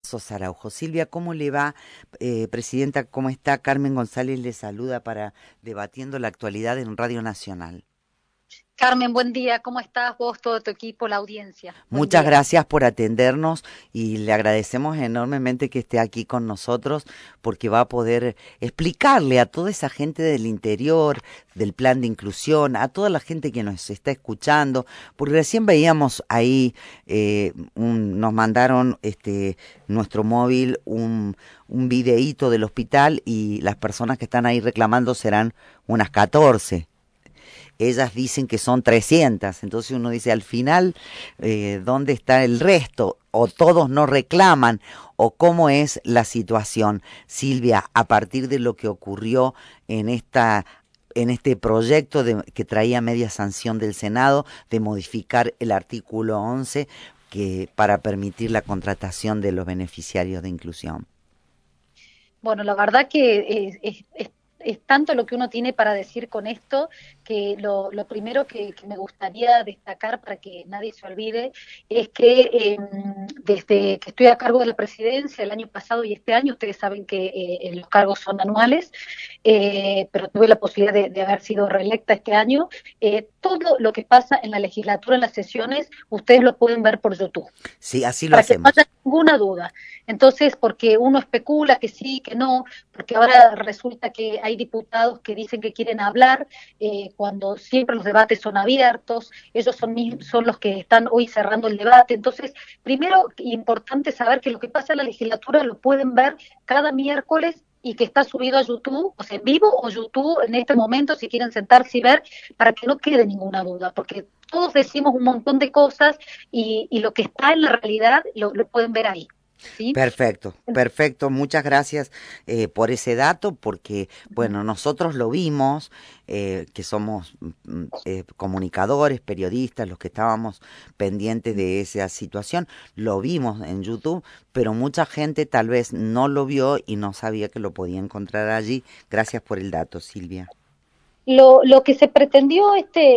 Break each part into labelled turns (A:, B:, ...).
A: Sosa Araujo. Silvia, ¿cómo le va? Presidenta, ¿cómo está? Carmen González le saluda para Debatiendo la Actualidad en Radio Nacional.
B: Carmen, buen día. ¿Cómo estás vos, todo tu equipo, la audiencia? Buen
A: Muchas
B: día.
A: gracias por atendernos y le agradecemos enormemente que esté aquí con nosotros porque va a poder explicarle a toda esa gente del interior, del plan de inclusión, a toda la gente que nos está escuchando, porque recién veíamos ahí, nos mandaron nuestro móvil un videíto del hospital y las personas que están ahí reclamando serán unas 14. Ellas dicen que son 300, entonces uno dice al final, ¿dónde está el resto? O todos no reclaman, o cómo es la situación. Silvia, a partir de lo que ocurrió en este proyecto que traía media sanción del Senado de modificar el artículo 11 para permitir la contratación de los beneficiarios de inclusión.
B: Bueno, la verdad que es tanto lo que uno tiene para decir con esto, que lo primero que me gustaría destacar para que nadie se olvide es que desde que estoy a cargo de la presidencia el año pasado y este año, ustedes saben que los cargos son anuales, pero tuve la posibilidad de haber sido reelecta este año. Todo lo que pasa en la legislatura, en las sesiones, ustedes lo pueden ver por YouTube,
A: Sí, así lo
B: para que no haya
A: hacemos.
B: ninguna duda. Entonces, porque uno especula que sí, que no, porque ahora resulta que hay diputados que dicen que quieren hablar cuando siempre los debates son abiertos, ellos son los que están hoy cerrando el debate. Entonces, primero, importante saber que lo que pasa en la legislatura lo pueden ver cada miércoles y que está subido a YouTube, o sea, en vivo o YouTube en este momento, si quieren sentarse y ver, para que no quede ninguna duda, porque todos decimos un montón de cosas y lo que está en la realidad lo pueden ver ahí, ¿sí?
A: Perfecto, perfecto. Muchas gracias por ese dato, porque, bueno, nosotros lo vimos, que somos comunicadores, periodistas, los que estábamos pendientes de esa situación, lo vimos en YouTube, pero mucha gente tal vez no lo vio y no sabía que lo podía encontrar allí. Gracias por el dato, Silvia.
B: Lo que se pretendió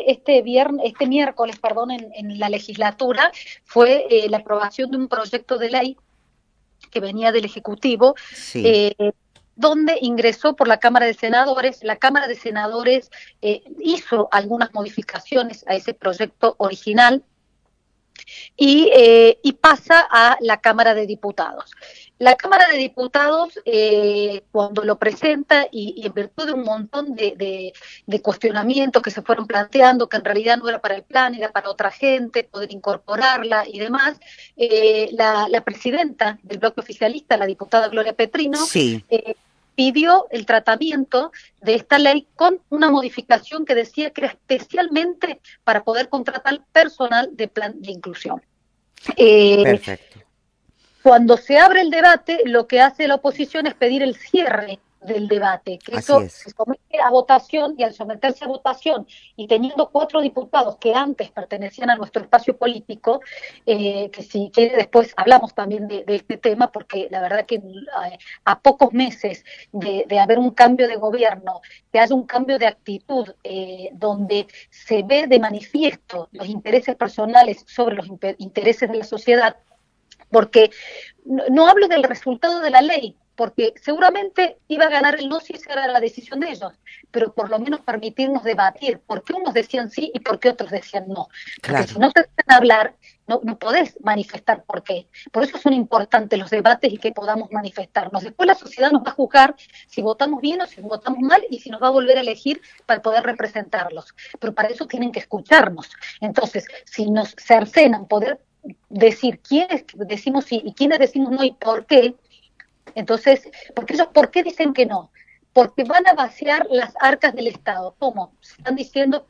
B: este miércoles, perdón, en la legislatura fue la aprobación de un proyecto de ley que venía del Ejecutivo,
A: Sí,
B: eh, donde ingresó por la Cámara de Senadores. La Cámara de Senadores hizo algunas modificaciones a ese proyecto original y pasa a la Cámara de Diputados. La Cámara de Diputados, cuando lo presenta y en virtud de un montón de cuestionamientos que se fueron planteando, que en realidad no era para el plan, era para otra gente, poder incorporarla y demás, la presidenta del bloque oficialista, la diputada Gloria Petrino,
A: sí,
B: pidió el tratamiento de esta ley con una modificación que decía que era especialmente para poder contratar personal de plan de inclusión. Eh,
A: perfecto.
B: Cuando se abre el debate, lo que hace la oposición es pedir el cierre del debate, que
A: Así
B: eso
A: es.
B: se somete a votación y al someterse a votación y teniendo 4 diputados que antes pertenecían a nuestro espacio político, que si quiere después hablamos también de este tema, porque la verdad que a pocos meses de haber un cambio de gobierno, que haya un cambio de actitud donde se ve de manifiesto los intereses personales sobre los intereses de la sociedad, porque no hablo del resultado de la ley, porque seguramente iba a ganar el no si esa era la decisión de ellos, pero por lo menos permitirnos debatir por qué unos decían sí y por qué otros decían no. Porque si
A: Claro.
B: no se dejan hablar, no podés manifestar por qué. Por eso son importantes los debates y que podamos manifestarnos. Después la sociedad nos va a juzgar si votamos bien o si votamos mal y si nos va a volver a elegir para poder representarlos. Pero para eso tienen que escucharnos. Entonces, si nos cercenan poder decir quiénes decimos sí y quiénes decimos no y por qué, entonces, porque ellos, ¿por qué dicen que no? Porque van a vaciar las arcas del Estado. ¿Cómo? Están diciendo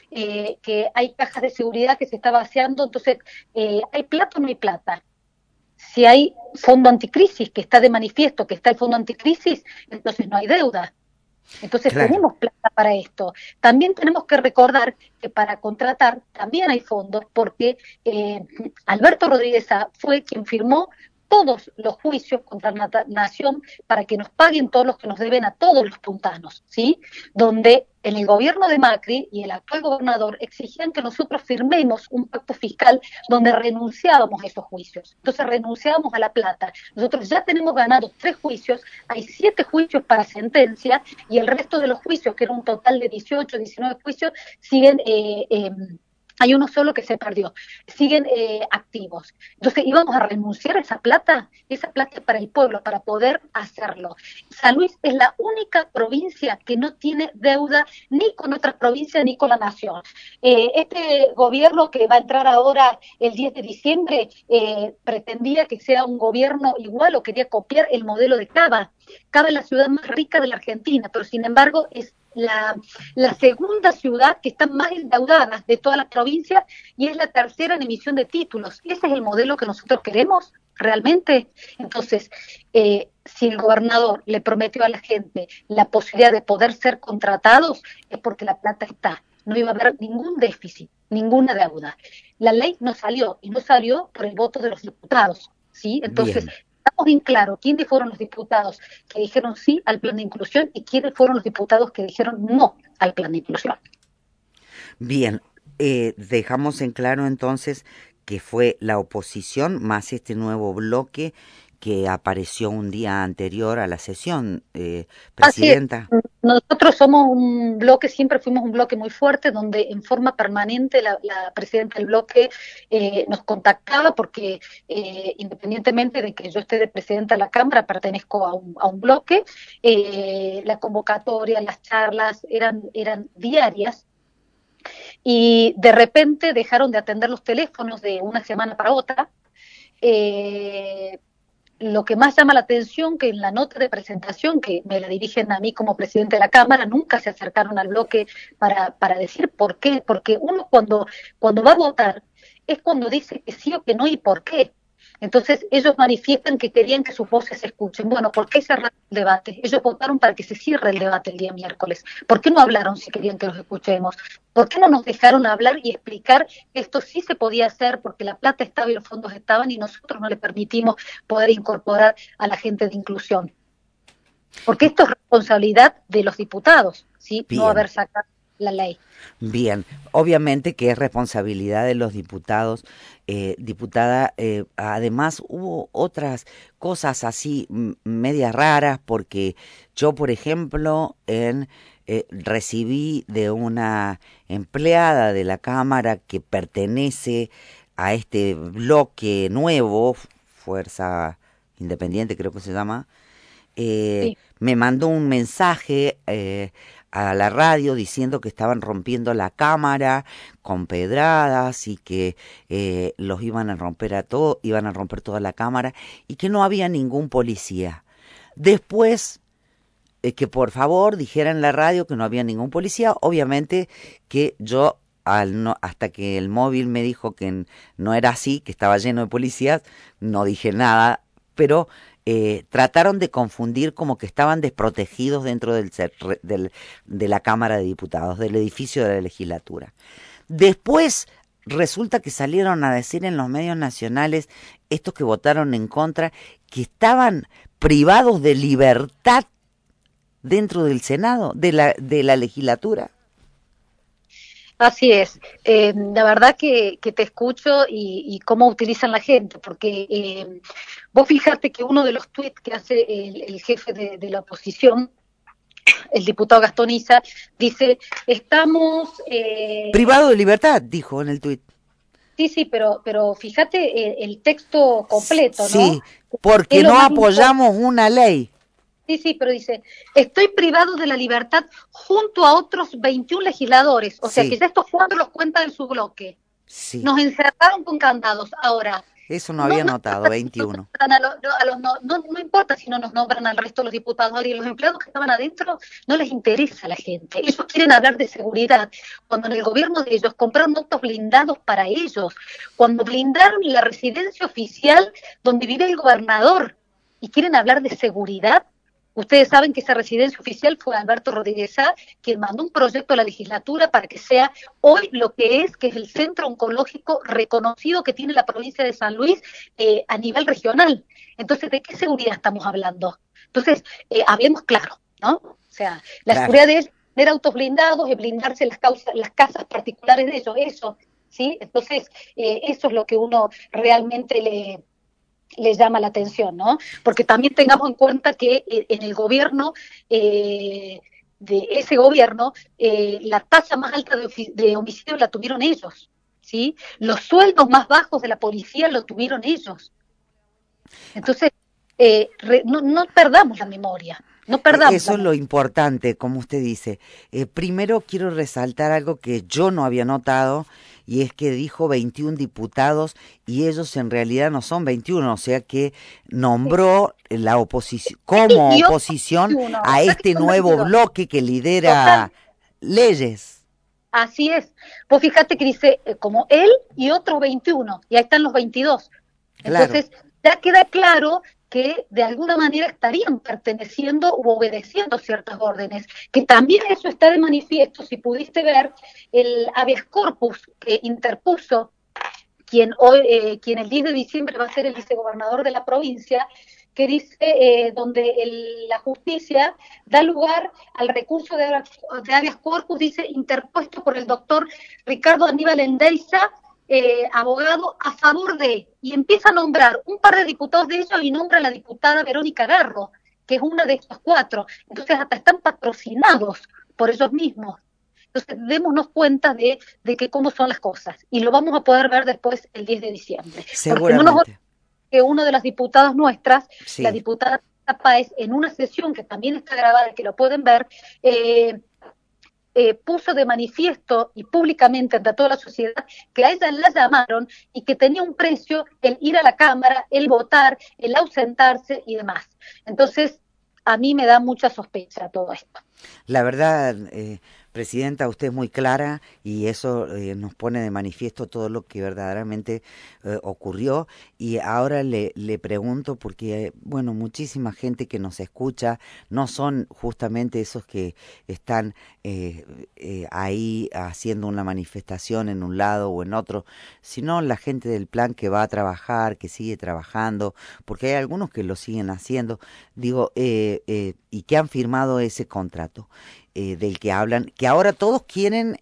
B: que hay cajas de seguridad que se está vaciando, entonces, ¿hay plata o no hay plata? Si hay fondo anticrisis, que está de manifiesto que está el fondo anticrisis, entonces no hay deuda. Entonces
A: Claro.
B: tenemos plata para esto. También tenemos que recordar que para contratar también hay fondos porque Alberto Rodríguez A fue quien firmó todos los juicios contra la nación para que nos paguen todos los que nos deben a todos los puntanos, ¿sí? Donde en el gobierno de Macri y el actual gobernador exigían que nosotros firmemos un pacto fiscal donde renunciábamos a esos juicios. Entonces renunciábamos a la plata. Nosotros ya tenemos ganados 3 juicios, hay 7 juicios para sentencia y el resto de los juicios, que era un total de 18, 19 juicios, siguen... hay uno solo que se perdió, siguen activos. Entonces íbamos a renunciar a esa plata es para el pueblo, para poder hacerlo. San Luis es la única provincia que no tiene deuda ni con otras provincias ni con la nación. Este gobierno que va a entrar ahora el 10 de diciembre pretendía que sea un gobierno igual o quería copiar el modelo de Cava. Cava es la ciudad más rica de la Argentina, pero sin embargo es la segunda ciudad que está más endeudada de toda la provincia y es la tercera en emisión de títulos. ¿Ese es el modelo que nosotros queremos realmente? Entonces, si el gobernador le prometió a la gente la posibilidad de poder ser contratados, es porque la plata está. No iba a haber ningún déficit, ninguna deuda. La ley no salió, y no salió por el voto de los diputados, ¿sí? Entonces... Bien. Estamos bien claro quiénes fueron los diputados que dijeron sí al plan de inclusión y quiénes fueron los diputados que dijeron no al plan de inclusión.
A: Bien, dejamos en claro entonces que fue la oposición más este nuevo bloque que apareció un día anterior a la sesión, Presidenta.
B: Así es. Nosotros somos un bloque, siempre fuimos un bloque muy fuerte, donde en forma permanente la presidenta del bloque nos contactaba, porque independientemente de que yo esté de presidenta de la Cámara, pertenezco a un bloque, la convocatoria, las charlas eran diarias, y de repente dejaron de atender los teléfonos de una semana para otra. Lo que más llama la atención, que en la nota de presentación, que me la dirigen a mí como presidente de la Cámara, nunca se acercaron al bloque para decir por qué, porque uno cuando va a votar es cuando dice que sí o que no y por qué. Entonces ellos manifiestan que querían que sus voces se escuchen. Bueno, ¿por qué cerrar el debate? Ellos votaron para que se cierre el debate el día miércoles. ¿Por qué no hablaron si querían que los escuchemos? ¿Por qué no nos dejaron hablar y explicar que esto sí se podía hacer porque la plata estaba y los fondos estaban y nosotros no le permitimos poder incorporar a la gente de inclusión? Porque esto es responsabilidad de los diputados, ¿sí? Bien. No haber sacado la ley.
A: Bien, obviamente que es responsabilidad de los diputados. Diputada, además hubo otras cosas así medias raras, porque yo, por ejemplo, recibí de una empleada de la Cámara que pertenece a este bloque nuevo, Fuerza Independiente creo que se llama, sí. Me mandó un mensaje a la radio diciendo que estaban rompiendo la Cámara con pedradas y que los iban a romper iban a romper toda la Cámara y que no había ningún policía. Después que por favor dijera en la radio que no había ningún policía, obviamente que yo hasta que el móvil me dijo que no era así, que estaba lleno de policías, no dije nada, pero trataron de confundir como que estaban desprotegidos dentro de la Cámara de Diputados, del edificio de la legislatura. Después resulta que salieron a decir en los medios nacionales, estos que votaron en contra, que estaban privados de libertad dentro del Senado, de la legislatura.
B: Así es. La verdad que te escucho y cómo utilizan la gente, porque vos fíjate que uno de los tuits que hace el jefe de la oposición, el diputado Gastón Issa, dice, estamos...
A: privado de libertad, dijo en el tuit.
B: Sí, pero fíjate el texto completo, ¿no?
A: Sí, porque no apoyamos una ley.
B: Sí, pero dice, estoy privado de la libertad junto a otros 21 legisladores, o sea que ya estos 4 los cuenta en su bloque. Sí. Nos encerraron con candados. Ahora,
A: eso no había notado, 21.
B: No importa si no nos nombran al resto de los diputados, y los empleados que estaban adentro no les interesa a la gente. Ellos quieren hablar de seguridad. Cuando en el gobierno de ellos compraron autos blindados para ellos, cuando blindaron la residencia oficial donde vive el gobernador y quieren hablar de seguridad, Ustedes saben que esa residencia oficial fue Alberto Rodríguez Sá, quien mandó un proyecto a la legislatura para que sea hoy lo que es el centro oncológico reconocido que tiene la provincia de San Luis a nivel regional. Entonces, ¿de qué seguridad estamos hablando? Entonces, hablemos claro, ¿no? O sea, la
A: Claro.
B: seguridad es tener autos blindados, es blindarse las casas particulares de ellos, eso, ¿sí? Entonces, eso es lo que uno realmente le llama la atención, ¿no? Porque también tengamos en cuenta que en el gobierno de ese gobierno, la tasa más alta de homicidios la tuvieron ellos, ¿sí? Los sueldos más bajos de la policía lo tuvieron ellos. Entonces, no perdamos la memoria, no perdamos la
A: Eso es lo
B: memoria.
A: importante, como usted dice. Primero quiero resaltar algo que yo no había notado, y es que dijo 21 diputados y ellos en realidad no son 21, o sea que nombró la oposición como
B: Y otro
A: oposición
B: 21,
A: a
B: o sea que
A: este
B: son
A: nuevo
B: 22.
A: bloque que lidera
B: Total,
A: leyes.
B: así es. Vos fíjate que dice como él y otros 21, y ahí están los 22.
A: Claro,
B: Entonces, ya queda claro que de alguna manera estarían perteneciendo u obedeciendo ciertas órdenes, que también eso está de manifiesto, si pudiste ver el habeas corpus que interpuso quien el 10 de diciembre va a ser el vicegobernador de la provincia, que dice donde la justicia da lugar al recurso de habeas corpus, dice, interpuesto por el doctor Ricardo Aníbal Endeiza, abogado a favor de, y empieza a nombrar un par de diputados de ellos y nombra a la diputada Verónica Garro, que es una de estos cuatro. Entonces hasta están patrocinados por ellos mismos. Entonces, démonos cuenta de que cómo son las cosas. Y lo vamos a poder ver después el 10 de diciembre. Porque no nos olvidemos
A: seguramente.
B: que una de las diputadas nuestras, la
A: Sí.
B: diputada Páez, en una sesión que también está grabada y que lo pueden ver, eh, puso de manifiesto y públicamente ante toda la sociedad que a ella la llamaron y que tenía un precio el ir a la Cámara, el votar, el ausentarse y demás. Entonces, a mí me da mucha sospecha todo esto.
A: La verdad, Presidenta, usted es muy clara y eso nos pone de manifiesto todo lo que verdaderamente ocurrió. Y ahora le pregunto, porque, bueno, muchísima gente que nos escucha no son justamente esos que están ahí haciendo una manifestación en un lado o en otro, sino la gente del plan que va a trabajar, que sigue trabajando, porque hay algunos que lo siguen haciendo, digo, y que han firmado ese contrato del que hablan, que ahora todos quieren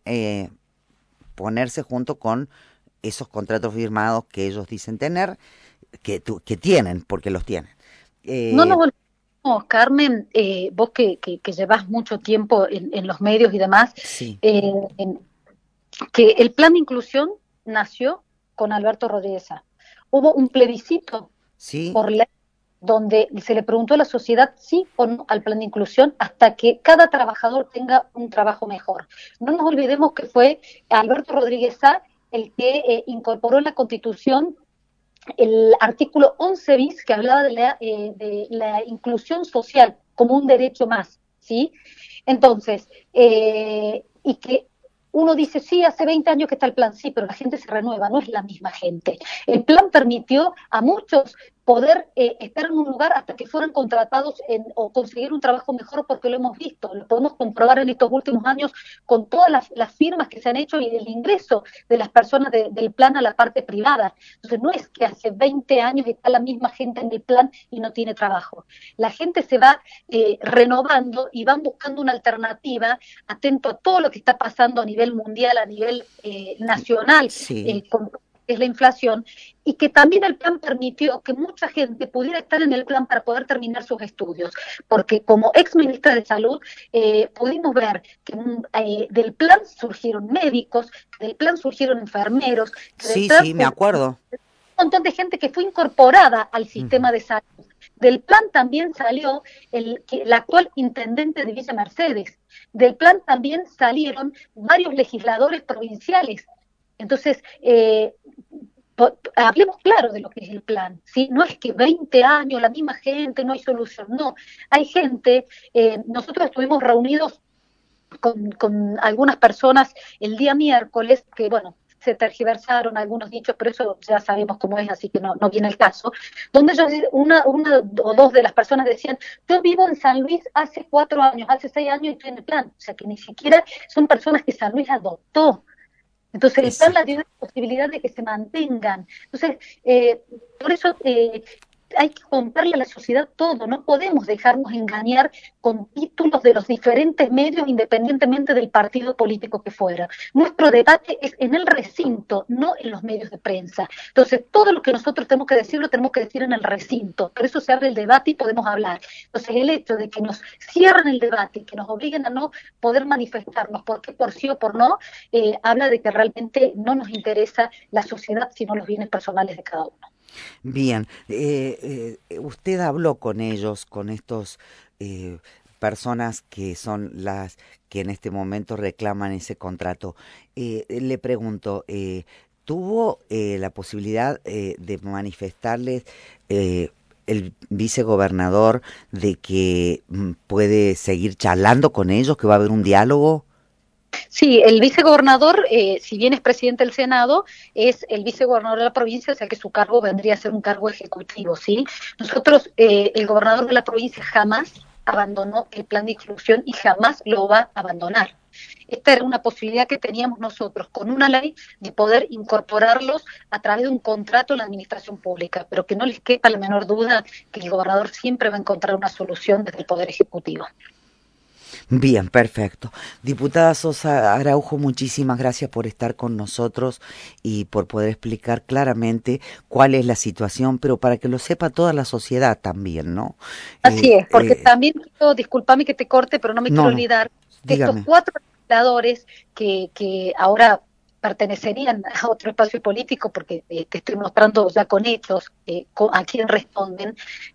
A: ponerse junto con esos contratos firmados que ellos dicen tener, que tienen, porque los tienen.
B: No nos
A: Eh,
B: olvidemos, Carmen, vos que llevas mucho tiempo en los medios y demás,
A: sí,
B: en que el plan de inclusión nació con Alberto Rodríguez Sá. Hubo un plebiscito
A: sí,
B: por ley donde se le preguntó a la sociedad sí o no al plan de inclusión hasta que cada trabajador tenga un trabajo mejor. No nos olvidemos que fue Alberto Rodríguez Sá el que incorporó en la Constitución el artículo 11 bis que hablaba de la inclusión social como un derecho más, ¿sí? Entonces, y que uno dice, sí, hace 20 años que está el plan, sí, pero la gente se renueva, no es la misma gente. El plan permitió a muchos poder estar en un lugar hasta que fueran contratados o conseguir un trabajo mejor, porque lo hemos visto, lo podemos comprobar en estos últimos años con todas las firmas que se han hecho y el ingreso de las personas del plan a la parte privada. Entonces no es que hace 20 años está la misma gente en el plan y no tiene trabajo. La gente se va renovando y van buscando una alternativa, atento a todo lo que está pasando a nivel mundial, a nivel nacional,
A: sí,
B: con es la inflación, y que también el plan permitió que mucha gente pudiera estar en el plan para poder terminar sus estudios, porque como ex ministra de Salud pudimos ver que del plan surgieron médicos, del plan surgieron enfermeros, que del
A: sí,
B: plan
A: sí, me
B: surgieron
A: acuerdo.
B: un montón de gente que fue incorporada al
A: Ujú.
B: sistema de salud. Del plan también salió el actual intendente de Villa Mercedes. Del plan también salieron varios legisladores provinciales. Entonces, hablemos claro de lo que es el plan, ¿sí? No es que 20 años, la misma gente, no hay solución, no. Hay gente, nosotros estuvimos reunidos con algunas personas el día miércoles, que bueno, se tergiversaron algunos dichos, pero eso ya sabemos cómo es, así que no viene el caso, donde ellos, una o dos de las personas decían, yo vivo en San Luis hace 4 años, hace 6 años y estoy en el plan, o sea que ni siquiera son personas que San Luis adoptó. Entonces el plan la dio la posibilidad de que se mantengan. Entonces, por eso hay que contarle a la sociedad todo, no podemos dejarnos engañar con títulos de los diferentes medios independientemente del partido político que fuera. Nuestro debate es en el recinto, no en los medios de prensa. Entonces, todo lo que nosotros tenemos que decir, lo tenemos que decir en el recinto. Por eso se abre el debate y podemos hablar. Entonces, el hecho de que nos cierren el debate y que nos obliguen a no poder manifestarnos por sí o por no, habla de que realmente no nos interesa la sociedad, sino los bienes personales de cada uno.
A: Bien, usted habló con ellos, con estos personas que son las que en este momento reclaman ese contrato. Le pregunto, ¿tuvo la posibilidad de manifestarles el vicegobernador de que puede seguir charlando con ellos, que va a haber un diálogo?
B: Sí, el vicegobernador, si bien es presidente del Senado, es el vicegobernador de la provincia, o sea que su cargo vendría a ser un cargo ejecutivo, ¿sí? Nosotros, el gobernador de la provincia jamás abandonó el plan de inclusión y jamás lo va a abandonar. Esta era una posibilidad que teníamos nosotros con una ley de poder incorporarlos a través de un contrato en la administración pública, pero que no les quepa la menor duda que el gobernador siempre va a encontrar una solución desde el Poder Ejecutivo.
A: Bien, perfecto. Diputada Sosa Araujo, muchísimas gracias por estar con nosotros y por poder explicar claramente cuál es la situación, pero para que lo sepa toda la sociedad también, ¿no?
B: Así es, porque también, discúlpame que te corte, pero no me quiero olvidar que
A: dígame.
B: estos 4 legisladores que ahora pertenecerían a otro espacio político, porque te estoy mostrando ya con hechos a quién responden,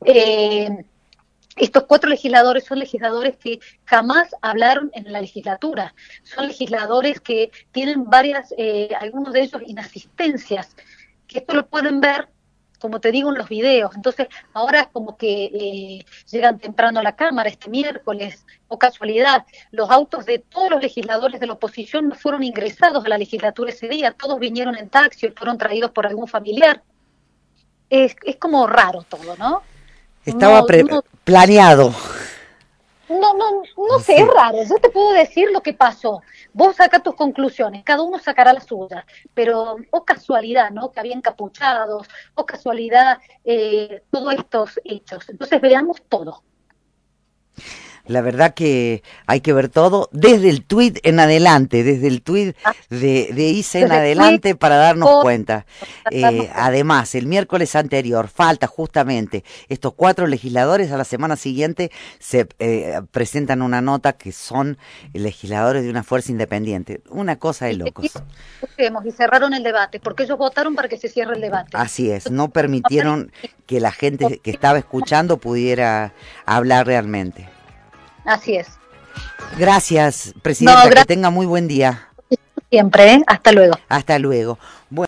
B: estos 4 legisladores son legisladores que jamás hablaron en la legislatura, son legisladores que tienen varias, algunos de ellos inasistencias, que esto lo pueden ver, como te digo, en los videos. Entonces, ahora es como que llegan temprano a la Cámara este miércoles, o casualidad, los autos de todos los legisladores de la oposición no fueron ingresados a la legislatura ese día, todos vinieron en taxi o fueron traídos por algún familiar. Es como raro todo, ¿no?
A: Estaba planeado.
B: No sé, sí. Es raro. Yo te puedo decir lo que pasó. Vos sacás tus conclusiones, cada uno sacará las suyas, pero o casualidad, ¿no? Que había encapuchados, o casualidad, todos estos hechos. Entonces veamos todo.
A: La verdad que hay que ver todo desde el tuit en adelante, desde el tuit de ICE en adelante para darnos cuenta. Además, el miércoles anterior falta justamente estos 4 legisladores, a la semana siguiente se presentan una nota que son legisladores de una fuerza independiente. Una cosa de locos.
B: Y cerraron el debate, porque ellos votaron para que se cierre el debate.
A: Así es, no permitieron que la gente que estaba escuchando pudiera hablar realmente.
B: Así es.
A: Gracias, Presidenta, que tenga muy buen día.
B: Siempre, ¿eh? Hasta luego.
A: Hasta luego.